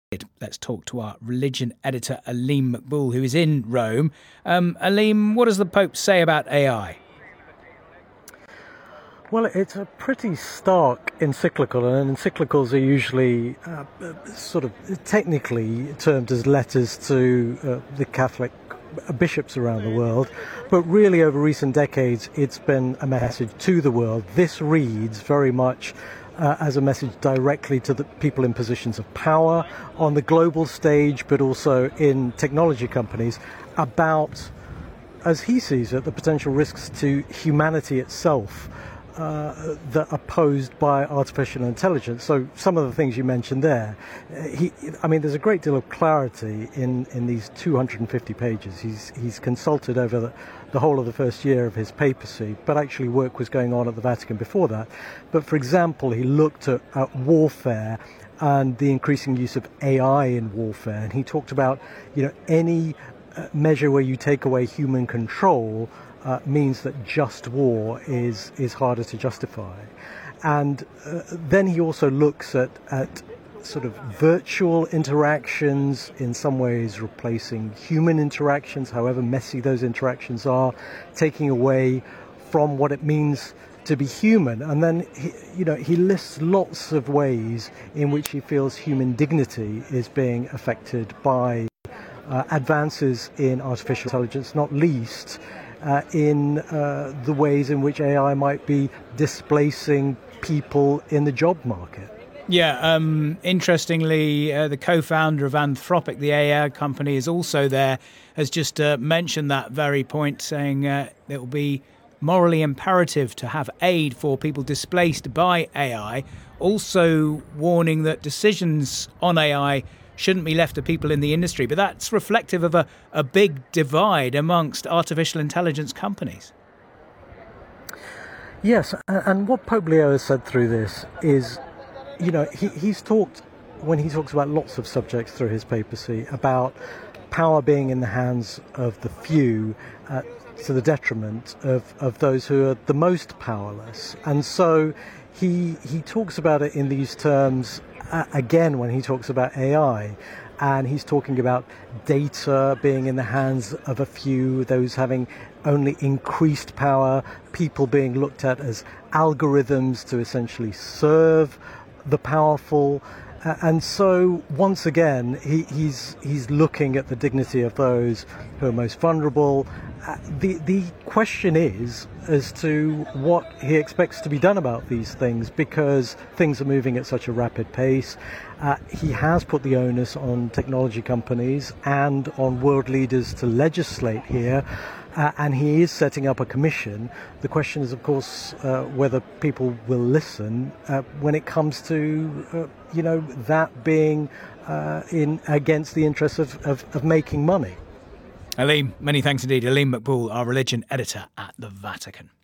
Let's talk to our religion editor, Aleem Maqbool, who is in Rome. Aleem, what does the Pope say about AI? Well, it's a pretty stark encyclical, and encyclicals are usually sort of technically termed as letters to the Catholic bishops around the world. But really, over recent decades, it's been a message to the world. This reads very much as a message directly to the people in positions of power on the global stage, but also in technology companies, about, as he sees it, the potential risks to humanity itself that are posed by artificial intelligence. So some of the things you mentioned there, there's a great deal of clarity in these 250 pages. He's consulted over the whole of the first year of his papacy, but actually work was going on at the Vatican before that. But for example, he looked at warfare and the increasing use of AI in warfare, and he talked about, any measure where you take away human control means that just war is harder to justify. And then he also looks at sort of virtual interactions, in some ways replacing human interactions, however messy those interactions are, taking away from what it means to be human. And then he lists lots of ways in which he feels human dignity is being affected by advances in artificial intelligence, not least in the ways in which AI might be displacing people in the job market. Yeah, interestingly, the co-founder of Anthropic, the AI company, is also there, has just mentioned that very point, saying it will be morally imperative to have aid for people displaced by AI, also warning that decisions on AI shouldn't be left to people in the industry. But that's reflective of a big divide amongst artificial intelligence companies. Yes, and what Pope Leo has said through this is, he's talked, when he talks about lots of subjects through his papacy, about power being in the hands of the few to the detriment of those who are the most powerless. And so he talks about it in these terms again when he talks about AI, and he's talking about data being in the hands of a few, those having only increased power, people being looked at as algorithms to essentially serve the powerful. And so once again, he's looking at the dignity of those who are most vulnerable. The question is as to what he expects to be done about these things, because things are moving at such a rapid pace. He has put the onus on technology companies and on world leaders to legislate here. And he is setting up a commission. The question is, of course, whether people will listen when it comes to, that being in against the interests of making money. Aleem, many thanks indeed. Aleem Maqbool, our religion editor at the Vatican.